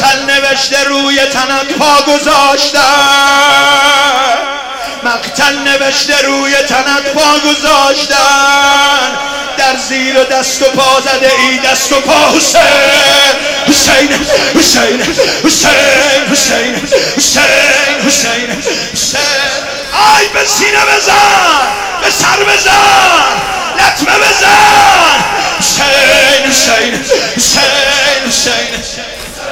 مقتل نوشته روی تنت پا گذاشتن، مقتل نوشته روی تنت پا گذاشتن، در زیر دست و پا زده ای دست و پا حسین حسین حسین حسین حسین حسین حسین حسین. آی به سینه بزن، به سر بزن، لطمه بزن. حسین حسین حسین حسین.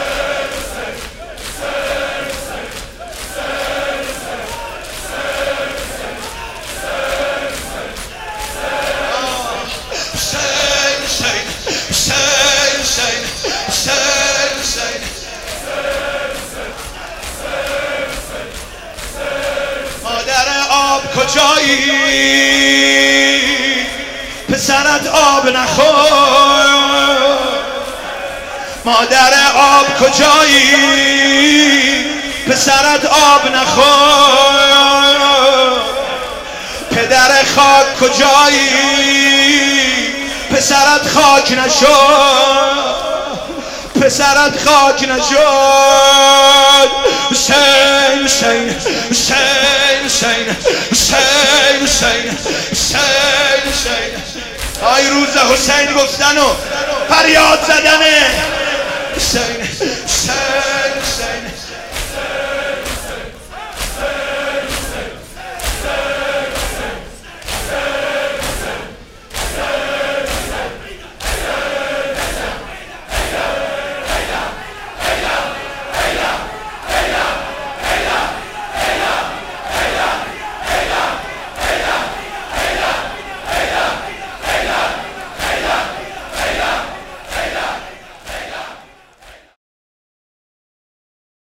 مادر آب کجایی؟ پسرت آب نخور. مادر آب کجایی؟ پسرت آب نخور. پدر خاک کجایی؟ پسرت خاک نشد، پسرت خاک نشد. حسین حسین حسین حسین حسین حسین حسین حسین. آی روز حسین گفتن و فریاد زدن